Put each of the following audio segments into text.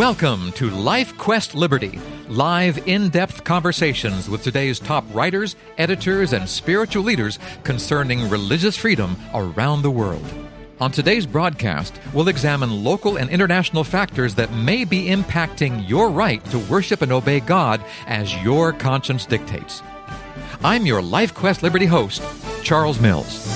Welcome to Life Quest Liberty, live in-depth conversations with today's top writers, editors, and spiritual leaders concerning religious freedom around the world. On today's broadcast, we'll examine local and international factors that may be impacting your right to worship and obey God as your conscience dictates. I'm your Life Quest Liberty host, Charles Mills.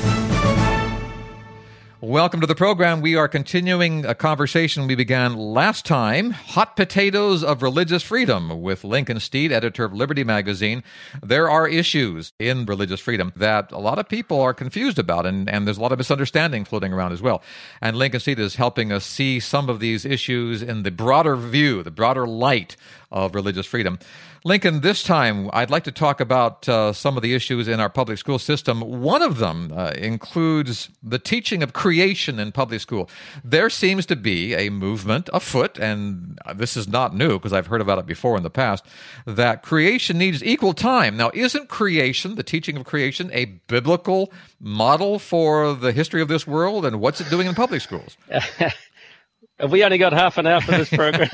Welcome to the program. We are continuing a conversation we began last time, Hot Potatoes of Religious Freedom, with Lincoln Steed, editor of Liberty Magazine. There are issues in religious freedom that a lot of people are confused about, and there's a lot of misunderstanding floating around as well. And Lincoln Steed is helping us see some of these issues in the broader view, the broader light of religious freedom. Lincoln, this time I'd like to talk about some of the issues in our public school system. One of them includes the teaching of creation in public school. There seems to be a movement afoot, and this is not new because I've heard about it before in the past, that creation needs equal time. Now, isn't creation, the teaching of creation, a biblical model for the history of this world, and what's it doing in public schools? Have we only got half an hour for this program?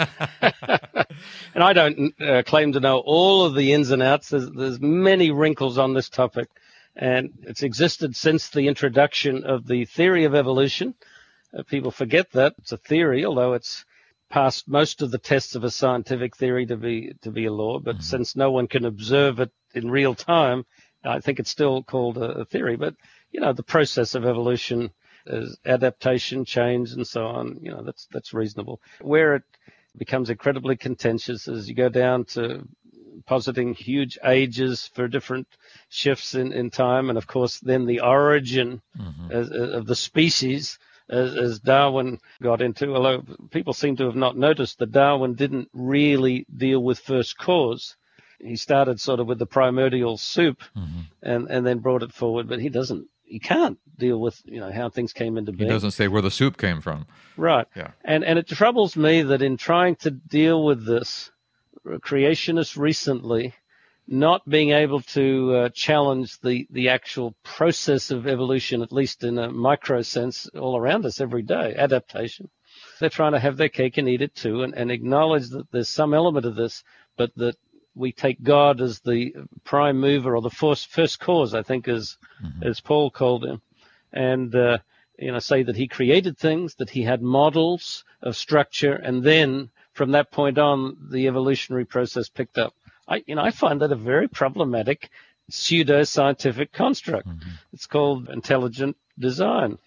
And I don't claim to know all of the ins and outs. There's many wrinkles on this topic, and it's existed since the introduction of the theory of evolution. People forget that it's a theory, although it's passed most of the tests of a scientific theory to be a law. But since no one can observe it in real time, I think it's still called a theory. But you know, the process of evolution is adaptation, change, and so on. You know, that's reasonable. Where it becomes incredibly contentious as you go down to positing huge ages for different shifts in time, and of course then the origin of the species as Darwin got into, although people seem to have not noticed that Darwin didn't really deal with first cause. He started sort of with the primordial soup and then brought it forward, but he can't deal with, you know, how things came into being. He doesn't say where the soup came from. Right. Yeah. And it troubles me that in trying to deal with this, creationists recently not being able to challenge the actual process of evolution, at least in a micro sense, all around us every day, adaptation. They're trying to have their cake and eat it too, and acknowledge that there's some element of this, but that we take God as the prime mover or the first cause, I think, as Paul called him, and say that he created things, that he had models of structure, and then from that point on, the evolutionary process picked up. I find that a very problematic pseudo-scientific construct. It's called intelligent design,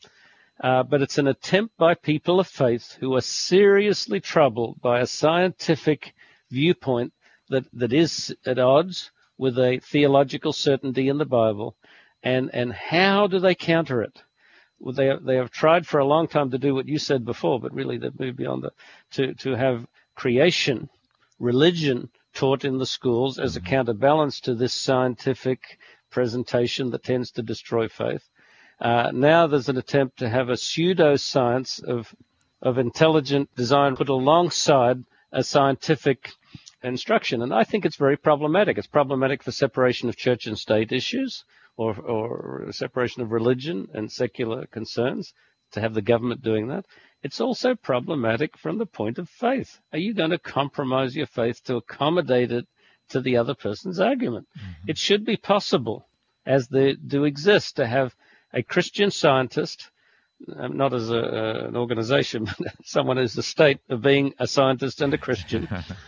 but it's an attempt by people of faith who are seriously troubled by a scientific viewpoint that is at odds with a theological certainty in the Bible, and how do they counter it? Well, they have tried for a long time to do what you said before, but really they've moved beyond that, to have creation, religion taught in the schools as a counterbalance to this scientific presentation that tends to destroy faith. Now there's an attempt to have a pseudo-science of intelligent design put alongside a scientific instruction, and I think it's very problematic. It's problematic for separation of church and state issues, or separation of religion and secular concerns, to have the government doing that. It's also problematic from the point of faith. Are you going to compromise your faith to accommodate it to the other person's argument? It should be possible, as they do exist, to have a Christian scientist, not as an organization, but someone as the state of being a scientist and a Christian,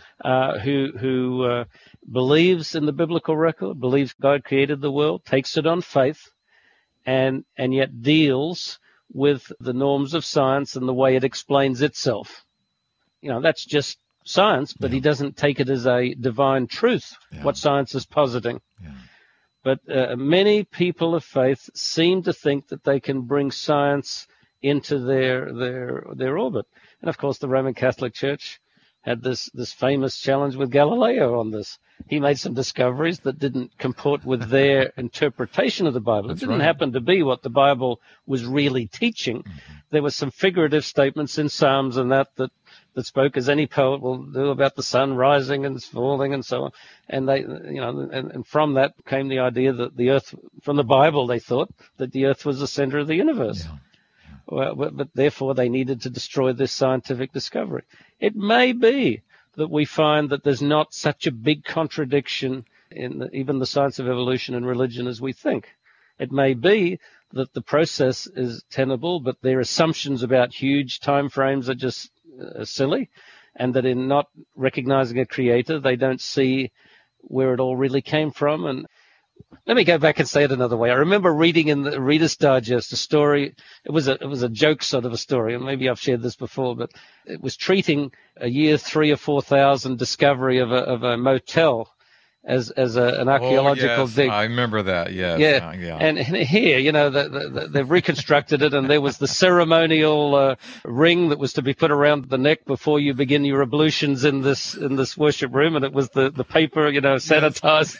who believes in the biblical record, believes God created the world, takes it on faith, and yet deals with the norms of science and the way it explains itself. You know, that's just science, but he doesn't take it as a divine truth, what science is positing. But many people of faith seem to think that they can bring science into their orbit. And of course, the Roman Catholic Church had this famous challenge with Galileo on this. He made some discoveries that didn't comport with their interpretation of the Bible. It didn't happen to be what the Bible was really teaching. There were some figurative statements in Psalms and that spoke, as any poet will do, about the sun rising and falling and so on. And they, and from that came the idea that the earth, from the Bible, they thought that the earth was the center of the universe. but therefore they needed to destroy this scientific discovery. It may be that we find that there's not such a big contradiction in even the science of evolution and religion as we think. It may be that the process is tenable, but their assumptions about huge time frames are just silly, and that in not recognizing a creator, they don't see where it all really came from. And let me go back and say it another way. I remember reading in the Reader's Digest a story. It was a joke sort of a story, and maybe I've shared this before, but it was treating a year 3,000 or 4,000 discovery of a motel as an archaeological dig. I remember that. Yes. Yeah. And here, they've reconstructed it, and there was the ceremonial ring that was to be put around the neck before you begin your ablutions in this worship room, and it was the paper, sanitized.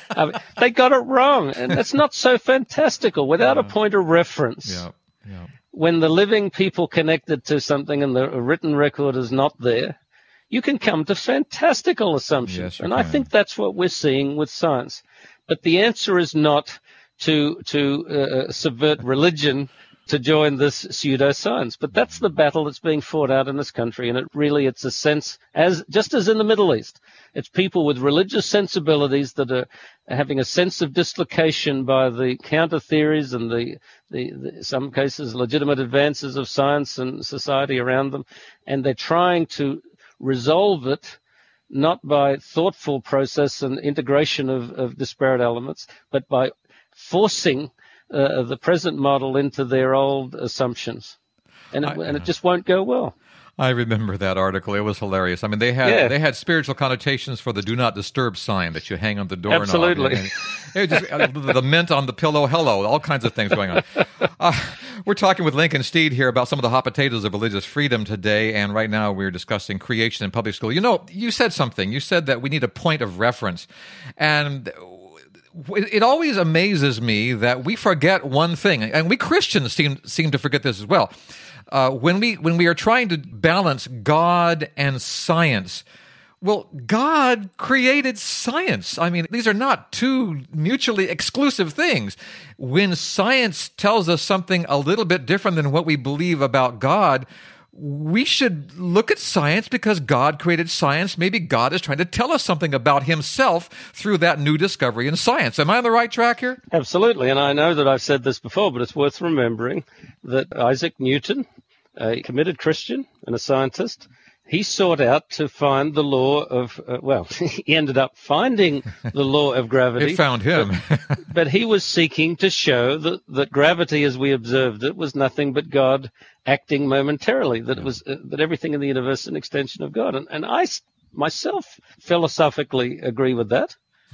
They got it wrong, and that's not so fantastical without a point of reference. Yeah. When the living people connected to something and the written record is not there, you can come to fantastical assumptions. Yes, and I think that's what we're seeing with science. But the answer is not to subvert religion to join this pseudoscience. But that's the battle that's being fought out in this country. And it's a sense, just as in the Middle East, it's people with religious sensibilities that are having a sense of dislocation by the counter theories and the some cases legitimate advances of science and society around them. And they're trying to resolve it not by thoughtful process and integration of disparate elements, but by forcing the present model into their old assumptions. And it just won't go well. I remember that article. It was hilarious. I mean, they had spiritual connotations for the "Do Not Disturb" sign that you hang on the doorknob. Absolutely. It just the mint on the pillow, hello, all kinds of things going on. We're talking with Lincoln Steed here about some of the hot potatoes of religious freedom today, and right now we're discussing creation in public school. You said something. You said that we need a point of reference, and it always amazes me that we forget one thing, and we Christians seem to forget this as well. When we are trying to balance God and science, well, God created science. I mean, these are not two mutually exclusive things. When science tells us something a little bit different than what we believe about God, we should look at science because God created science. Maybe God is trying to tell us something about himself through that new discovery in science. Am I on the right track here? Absolutely. And I know that I've said this before, but it's worth remembering that Isaac Newton, a committed Christian and a scientist, he sought out to find the law of, he ended up finding the law of gravity. It found him. but he was seeking to show that gravity, as we observed it, was nothing but God acting momentarily, that it was that everything in the universe is an extension of God. And I myself philosophically agree with that.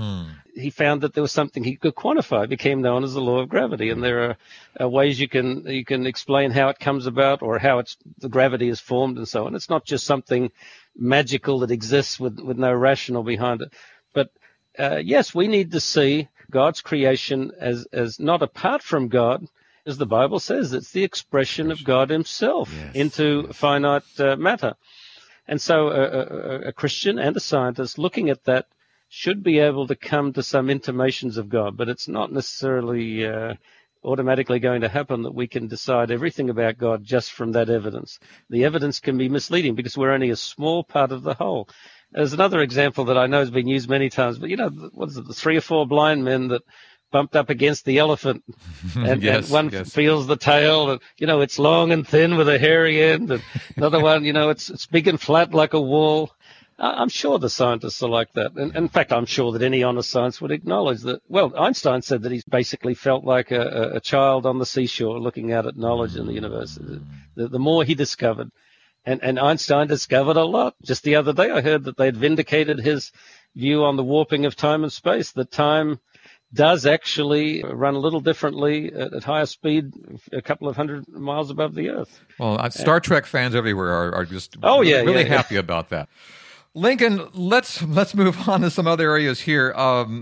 He found that there was something he could quantify. It became known as the law of gravity, and there are ways you can explain how it comes about or how the gravity is formed and so on. It's not just something magical that exists with no rationale behind it. But yes, we need to see God's creation as not apart from God, as the Bible says. It's the expression of God himself into finite matter. And so a Christian and a scientist looking at that should be able to come to some intimations of God, but it's not necessarily automatically going to happen that we can decide everything about God just from that evidence. The evidence can be misleading because we're only a small part of the whole. There's another example that I know has been used many times, but what is it, the 3 or 4 blind men that bumped up against the elephant, and one feels the tail, and it's long and thin with a hairy end, and another one, it's big and flat like a wall. I'm sure the scientists are like that. And in fact, I'm sure that any honest science would acknowledge that. Well, Einstein said that he basically felt like a child on the seashore looking out at knowledge in the universe. The more he discovered. And Einstein discovered a lot. Just the other day, I heard that they'd vindicated his view on the warping of time and space, that time does actually run a little differently at higher speed, a couple of 100 miles above the Earth. Well, Star Trek fans everywhere are just really happy about that. Lincoln, let's move on to some other areas here.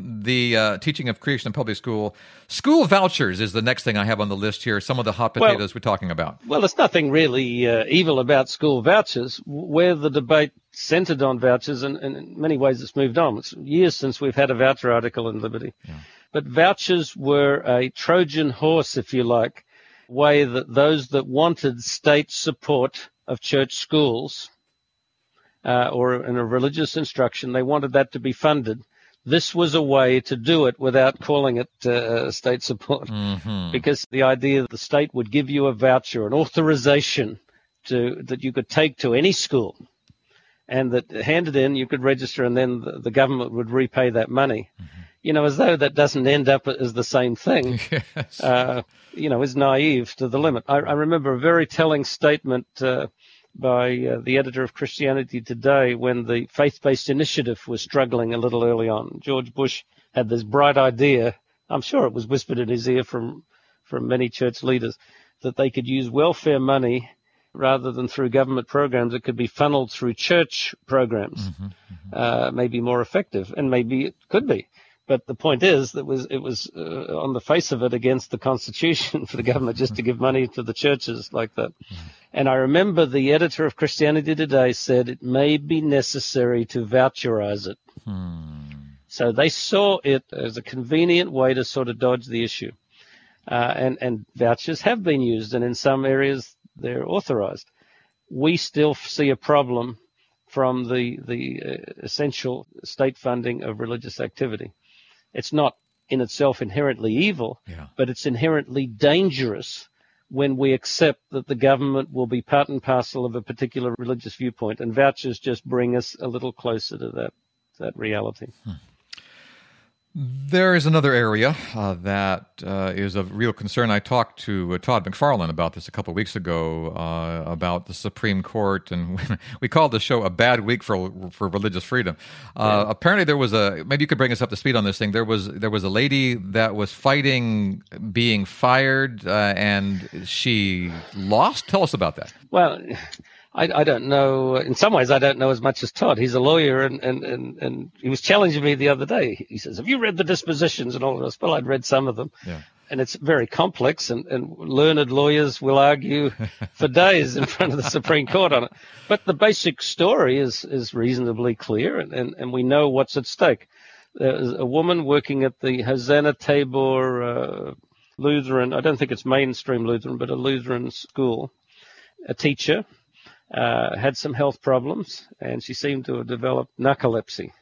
The teaching of creation in public school. School vouchers is the next thing I have on the list here. Some of the hot potatoes we're talking about. Well, there's nothing really evil about school vouchers. Where the debate centered on vouchers, and in many ways it's moved on. It's years since we've had a voucher article in Liberty. Yeah. But vouchers were a Trojan horse, if you like, way that those that wanted state support of church schools or in a religious instruction, they wanted that to be funded. This was a way to do it without calling it state support, because the idea that the state would give you a voucher, an authorization that you could take to any school, and that handed in, you could register, and then the government would repay that money. As though that doesn't end up as the same thing, Yes. Is naive to the limit. I remember a very telling statement by the editor of Christianity Today when the faith-based initiative was struggling a little early on. George Bush had this bright idea, I'm sure it was whispered in his ear from many church leaders, that they could use welfare money rather than through government programs. It could be funneled through church programs, maybe more effective, and maybe it could be. But the point is that it was on the face of it against the Constitution for the government just to give money to the churches like that. And I remember the editor of Christianity Today said it may be necessary to voucherize it. So they saw it as a convenient way to sort of dodge the issue. And vouchers have been used, and in some areas they're authorized. We still see a problem from the essential state funding of religious activity. It's not in itself inherently evil, but it's inherently dangerous when we accept that the government will be part and parcel of a particular religious viewpoint, and vouchers just bring us a little closer to that reality. There is another area that is of real concern. I talked to Todd McFarlane about this a couple of weeks ago about the Supreme Court, and we called the show "A Bad Week for Religious Freedom." Apparently, there was maybe you could bring us up to speed on this thing. There was a lady that was fighting being fired, and she lost. Tell us about that. Well, I don't know. In some ways, I don't know as much as Todd. He's a lawyer, and he was challenging me the other day. He says, "Have you read the dispositions and all of this?" Well, I'd read some of them. And it's very complex, and learned lawyers will argue for days in front of the Supreme Court on it. But the basic story is reasonably clear, and we know what's at stake. There's a woman working at the Hosanna Tabor Lutheran, I don't think it's mainstream Lutheran, but a Lutheran school, a teacher, had some health problems, and she seemed to have developed narcolepsy.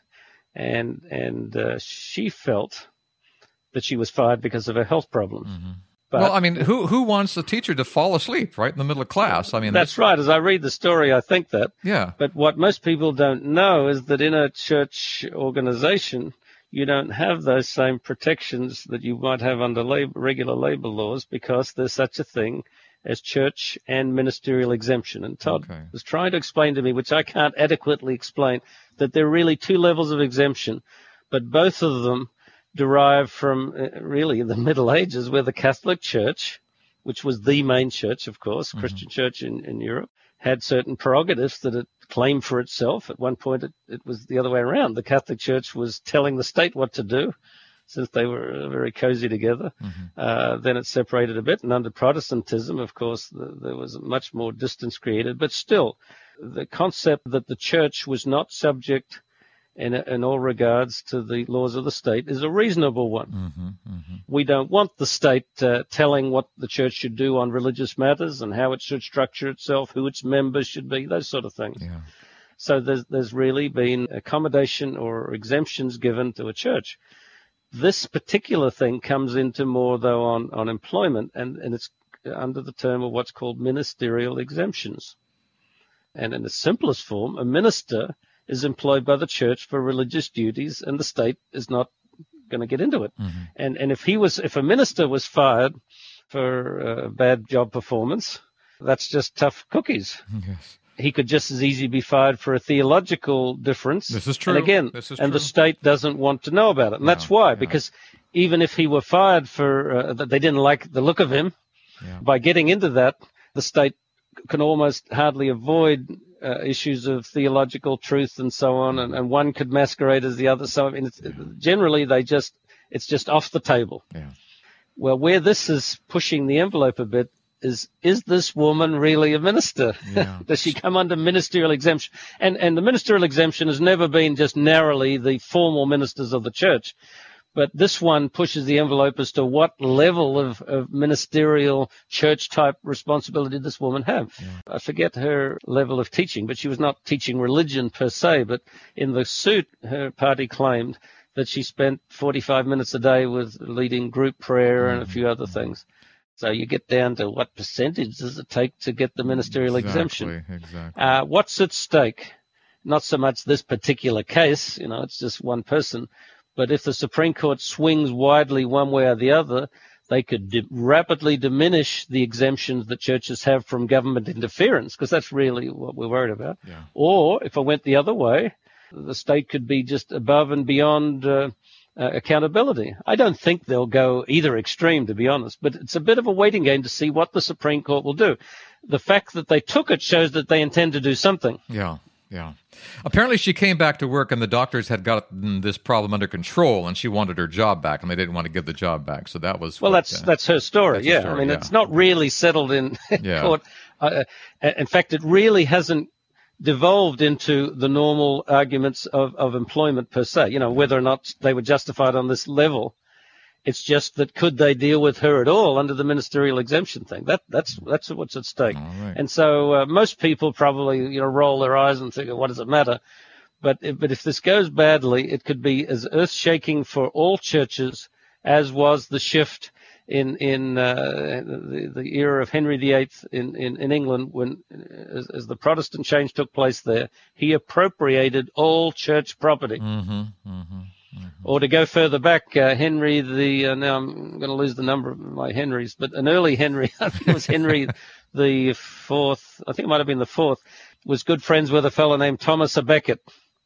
And she felt that she was fired because of her health problems. But, well, I mean, who wants a teacher to fall asleep right in the middle of class? I mean, that's right. As I read the story, I think that. Yeah. But what most people don't know is that in a church organization, you don't have those same protections that you might have under regular labor laws, because there's such a thing as church and ministerial exemption. And Todd was trying to explain to me, which I can't adequately explain, that there are really two levels of exemption, but both of them derive from really the Middle Ages, where the Catholic Church, which was the main church, of course, Christian church in Europe, had certain prerogatives that it claimed for itself. At one point, it was the other way around. The Catholic Church was telling the state what to do, since they were very cozy together. Then it separated a bit, and under Protestantism, of course, there was much more distance created. But still, the concept that the church was not subject in all regards to the laws of the state is a reasonable one. We don't want the state telling what the church should do on religious matters and how it should structure itself, who its members should be, those sort of things. So there's really been accommodation or exemptions given to a church. This particular thing comes into more, though, on employment, and it's under the term of what's called ministerial exemptions. And in the simplest form, a minister is employed by the church for religious duties, and the state is not going to get into it. And if a minister was fired for bad job performance, that's just tough cookies. He could just as easily be fired for a theological difference. This is true. And again, the state doesn't want to know about it. And that's why, because even if he were fired for that they didn't like the look of him, by getting into that, the state can almost hardly avoid issues of theological truth and so on, and one could masquerade as the other. So I mean, generally it's just off the table. Well, where this is pushing the envelope a bit is this woman really a minister? Does she come under ministerial exemption? And the ministerial exemption has never been just narrowly the formal ministers of the church, But this one pushes the envelope as to what level of ministerial church-type responsibility did this woman have. Yeah. I forget her level of teaching, but she was not teaching religion per se. But in the suit, her party claimed that she spent 45 minutes a day with leading group prayer and a few other things. So you get down to what percentage does it take to get the ministerial exemption? Exactly. What's at stake? Not so much this particular case, it's just one person. But if the Supreme Court swings widely one way or the other, they could rapidly diminish the exemptions that churches have from government interference, because that's really what we're worried about. Yeah. Or if it went the other way, the state could be just above and beyond accountability. I don't think they'll go either extreme, to be honest, but it's a bit of a waiting game to see what the Supreme Court will do. The fact that they took it shows that they intend to do something. Yeah. Apparently she came back to work and the doctors had gotten this problem under control and she wanted her job back and they didn't want to give the job back. So that was... Well, that's her story, that's I mean, it's not really settled in court. In fact, it really hasn't devolved into the normal arguments of employment per se, whether or not they were justified on this level. It's just that could they deal with her at all under the ministerial exemption thing? That's what's at stake. Right. And so most people probably roll their eyes and think, what does it matter? But if this goes badly, it could be as earth-shaking for all churches as was the shift in the era of Henry VIII in England, when as the Protestant change took place there, he appropriated all church property. Or to go further back, Henry now I'm going to lose the number of my Henrys, but an early Henry, I think it was Henry the Fourth, I think it might have been the Fourth, was good friends with a fellow named Thomas à Becket.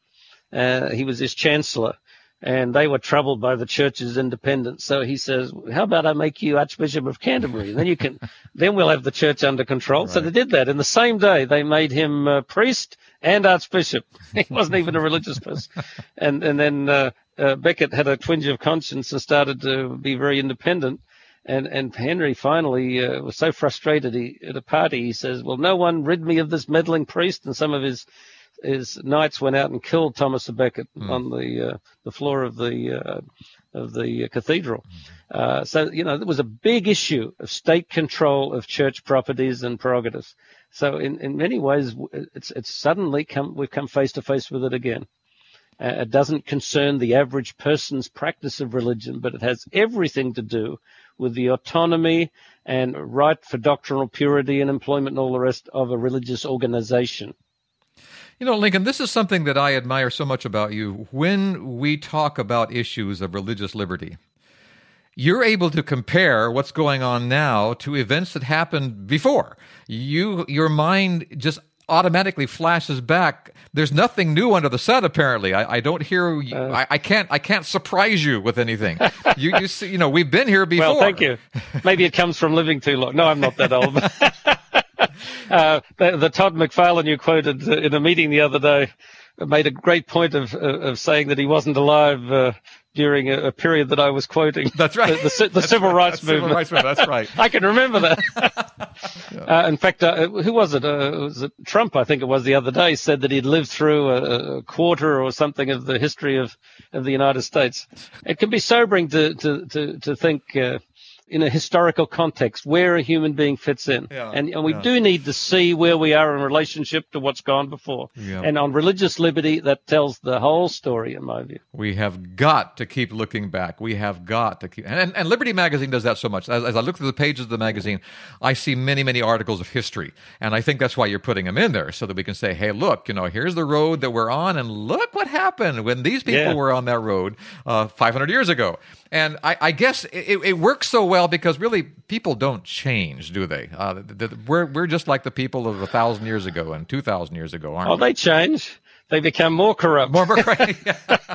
He was his chancellor, and they were troubled by the church's independence. So he says, how about I make you Archbishop of Canterbury? Then we'll have the church under control. Right. So they did that. In the same day, they made him priest and archbishop. He wasn't even a religious person. And then Becket had a twinge of conscience and started to be very independent. And Henry finally was so frustrated at a party, he says, well, no one rid me of this meddling priest. And some of his knights went out and killed Thomas à Becket on the floor of the cathedral. So there was a big issue of state control of church properties and prerogatives. So in many ways, it's suddenly we've come face to face with it again. It doesn't concern the average person's practice of religion, but it has everything to do with the autonomy and right for doctrinal purity and employment and all the rest of a religious organization. Lincoln, this is something that I admire so much about you. When we talk about issues of religious liberty, you're able to compare what's going on now to events that happened before. Your mind just automatically flashes back. There's nothing new under the sun, apparently. I don't hear you. I can't surprise you with anything. You see, we've been here before. Well, thank you. Maybe it comes from living too long. No, I'm not that old. The Todd McFarlane you quoted in a meeting the other day made a great point of saying that he wasn't alive during a period that I was quoting. That's right. The civil rights movement. Civil rights movement. That's right. I can remember that. In fact, who was it? Was it Trump? I think it was the other day. Said that he'd lived through a quarter or something of the history of the United States. It can be sobering to think. In a historical context, where a human being fits in. And we do need to see where we are in relationship to what's gone before. Yeah. And on religious liberty, that tells the whole story, in my view. We have got to keep looking back. We have got to keep... And Liberty Magazine does that so much. As I look through the pages of the magazine, I see many, many articles of history. And I think that's why you're putting them in there, so that we can say, hey, look, here's the road that we're on, and look what happened when these people were on that road 500 years ago. And I guess it works so well because really people don't change, do they? We're just like the people of 1,000 years ago and 2,000 years ago, aren't we? Oh, they change. They become more corrupt. More corrupt.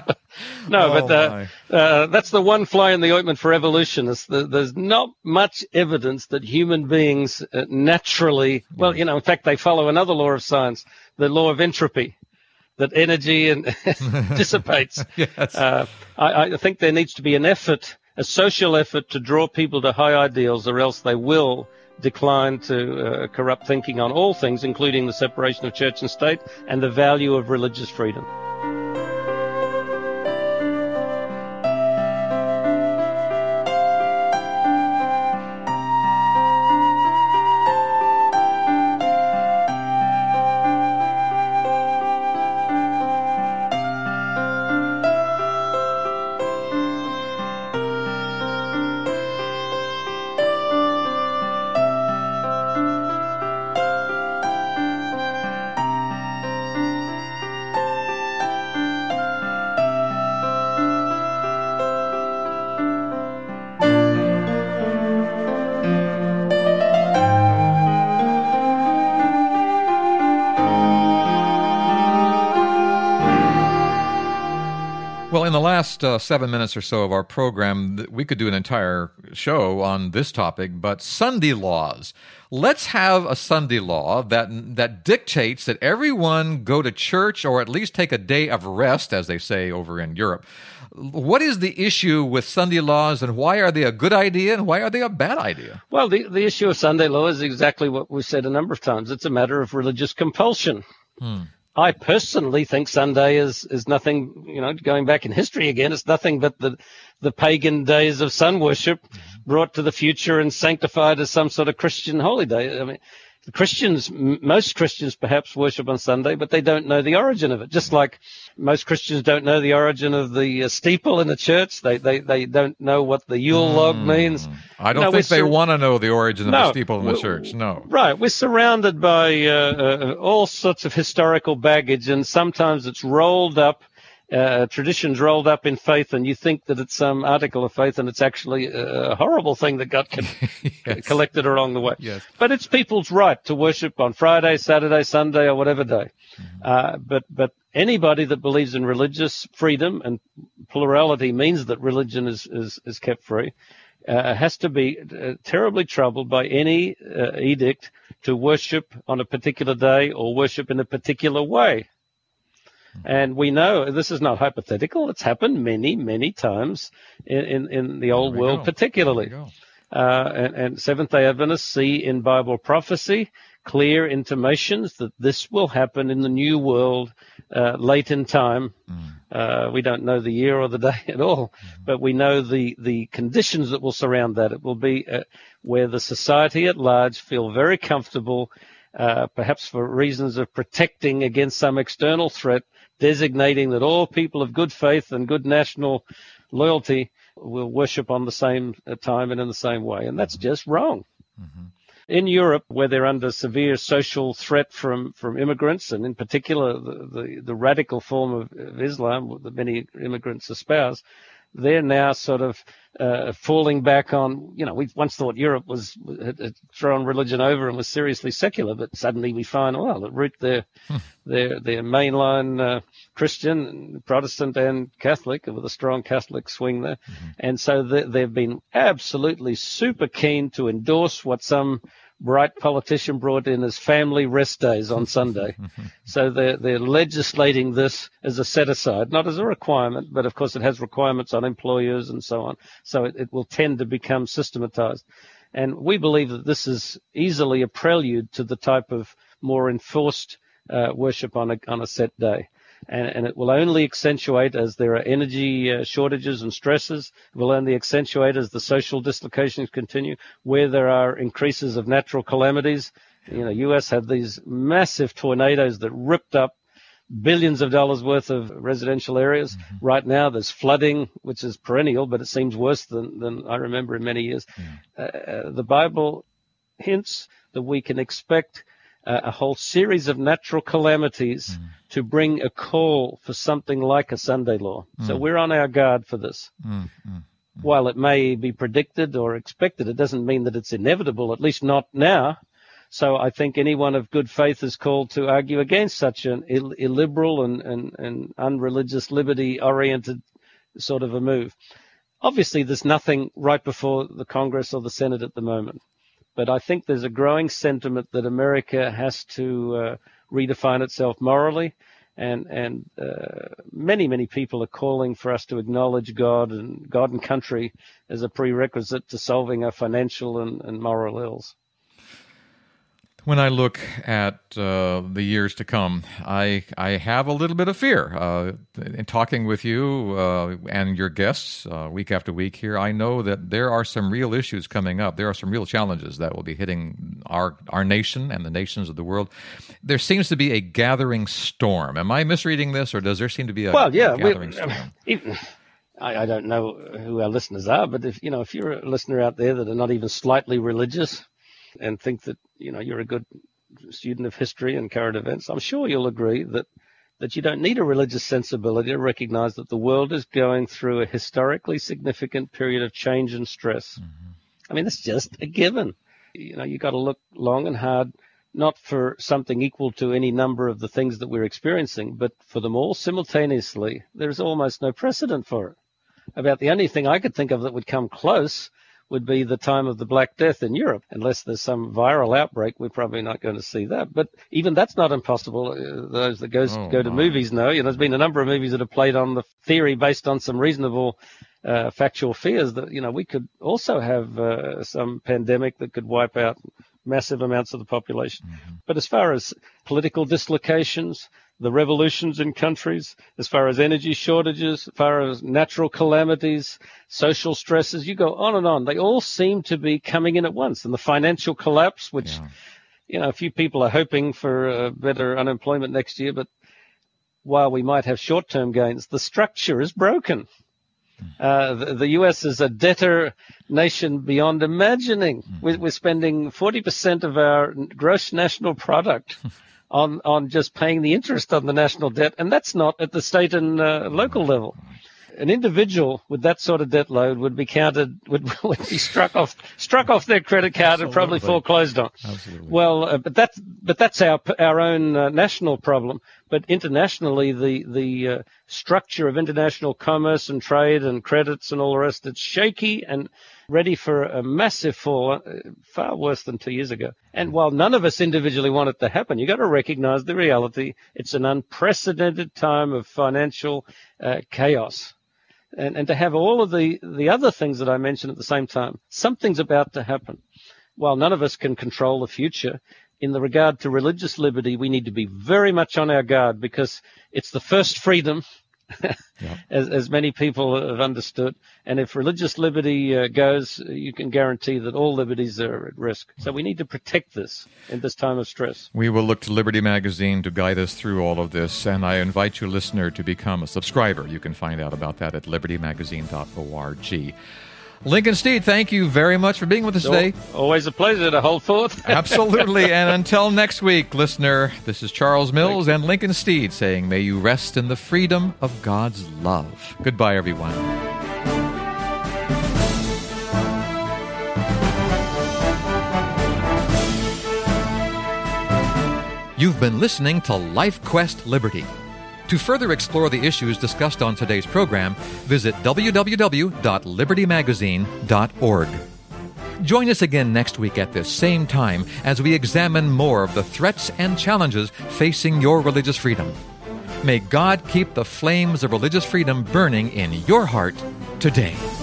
That's the one fly in the ointment for evolutionists. There's not much evidence that human beings naturally, in fact, they follow another law of science, the law of entropy, that energy dissipates. Yes. I think there needs to be a social effort to draw people to high ideals, or else they will decline to corrupt thinking on all things, including the separation of church and state and the value of religious freedom. the last 7 minutes or so of our program, we could do an entire show on this topic, but Sunday laws. Let's have a Sunday law that dictates that everyone go to church or at least take a day of rest, as they say over in Europe. What is the issue with Sunday laws, and why are they a good idea, and why are they a bad idea? Well, the issue of Sunday law is exactly what we've said a number of times. It's a matter of religious compulsion. I personally think Sunday is nothing, going back in history again, it's nothing but the pagan days of sun worship brought to the future and sanctified as some sort of Christian holiday. I mean, most Christians perhaps worship on Sunday, but they don't know the origin of it. Just like most Christians don't know the origin of the steeple in the church. They don't know what the Yule log means. I don't think they want to know the origin of the steeple in the church. No. Right. We're surrounded by all sorts of historical baggage, and sometimes it's rolled up. Traditions rolled up in faith, and you think that it's some article of faith, and it's actually a horrible thing that got yes. collected along the way. Yes. But it's people's right to worship on Friday, Saturday, Sunday, or whatever day. But anybody that believes in religious freedom, and plurality means that religion is kept free, has to be terribly troubled by any edict to worship on a particular day or worship in a particular way. And we know this is not hypothetical. It's happened many, many times in the old world, particularly. And Seventh-day Adventists see in Bible prophecy clear intimations that this will happen in the new world late in time. We don't know the year or the day at all, but we know the conditions that will surround that. It will be where the society at large feel very comfortable, perhaps for reasons of protecting against some external threat, designating that all people of good faith and good national loyalty will worship on the same time and in the same way. And that's just wrong. In Europe, where they're under severe social threat from immigrants, and in particular the radical form of Islam that many immigrants espouse, they're now sort of falling back on, we once thought Europe had thrown religion over and was seriously secular, but suddenly we find, at root they're mainline Christian, Protestant and Catholic, with a strong Catholic swing there. And so they've been absolutely super keen to endorse what some bright politician brought in as family rest days on Sunday. So they're legislating this as a set-aside, not as a requirement, but of course it has requirements on employers and so on. So it will tend to become systematized. And we believe that this is easily a prelude to the type of more enforced worship on a set day. And it will only accentuate as there are energy shortages and stresses. It will only accentuate as the social dislocations continue, where there are increases of natural calamities. U.S. had these massive tornadoes that ripped up billions of dollars worth of residential areas. Right now there's flooding, which is perennial, but it seems worse than I remember in many years. The Bible hints that we can expect a whole series of natural calamities to bring a call for something like a Sunday law. So we're on our guard for this. While it may be predicted or expected, it doesn't mean that it's inevitable, at least not now. So I think anyone of good faith is called to argue against such an illiberal and unreligious, liberty-oriented sort of a move. Obviously, there's nothing right before the Congress or the Senate at the moment. But I think there's a growing sentiment that America has to redefine itself morally, and many, many people are calling for us to acknowledge God and country as a prerequisite to solving our financial and moral ills. When I look at the years to come, I have a little bit of fear. In talking with you and your guests week after week here, I know that there are some real issues coming up. There are some real challenges that will be hitting our nation and the nations of the world. There seems to be a gathering storm. Am I misreading this, or does there seem to be a gathering storm? I don't know who our listeners are, but if you're a listener out there that are not even slightly religious and think that you're a good student of history and current events, I'm sure you'll agree that you don't need a religious sensibility to recognize that the world is going through a historically significant period of change and stress. I mean, it's just a given. You've got to look long and hard, not for something equal to any number of the things that we're experiencing, but for them all simultaneously, there's almost no precedent for it. About the only thing I could think of that would come close would be the time of the Black Death in Europe. Unless there's some viral outbreak, we're probably not going to see that. But even that's not impossible. Those that go to movies know. There's been a number of movies that have played on the theory based on some reasonable factual fears that, we could also have some pandemic that could wipe out massive amounts of the population. Mm-hmm. But as far as political dislocations, the revolutions in countries, as far as energy shortages, as far as natural calamities, social stresses, you go on and on. They all seem to be coming in at once. And the financial collapse, which, a few people are hoping for better unemployment next year, but while we might have short-term gains, the structure is broken. The U.S. is a debtor nation beyond imagining. We're spending 40% of our gross national product on just paying the interest on the national debt, and that's not at the state and local level. An individual with that sort of debt load would be be struck off their credit card and probably foreclosed on. Absolutely. Well, but that's our own national problem. But internationally, the structure of international commerce and trade and credits and all the rest, it's shaky and ready for a massive fall, far worse than 2 years ago. And while none of us individually want it to happen, you've got to recognize the reality. It's an unprecedented time of financial chaos. And to have all of the other things that I mentioned at the same time, something's about to happen. While none of us can control the future, in the regard to religious liberty, we need to be very much on our guard because it's the first freedom, as many people have understood. And if religious liberty goes, you can guarantee that all liberties are at risk. So we need to protect this in this time of stress. We will look to Liberty Magazine to guide us through all of this, and I invite you, listener, to become a subscriber. You can find out about that at libertymagazine.org. Lincoln Steed, thank you very much for being with us today. Always a pleasure to hold forth. Absolutely. And until next week, listener, this is Charles Mills and Lincoln Steed saying, may you rest in the freedom of God's love. Goodbye, everyone. You've been listening to Life Quest Liberty. To further explore the issues discussed on today's program, visit www.libertymagazine.org. Join us again next week at this same time as we examine more of the threats and challenges facing your religious freedom. May God keep the flames of religious freedom burning in your heart today.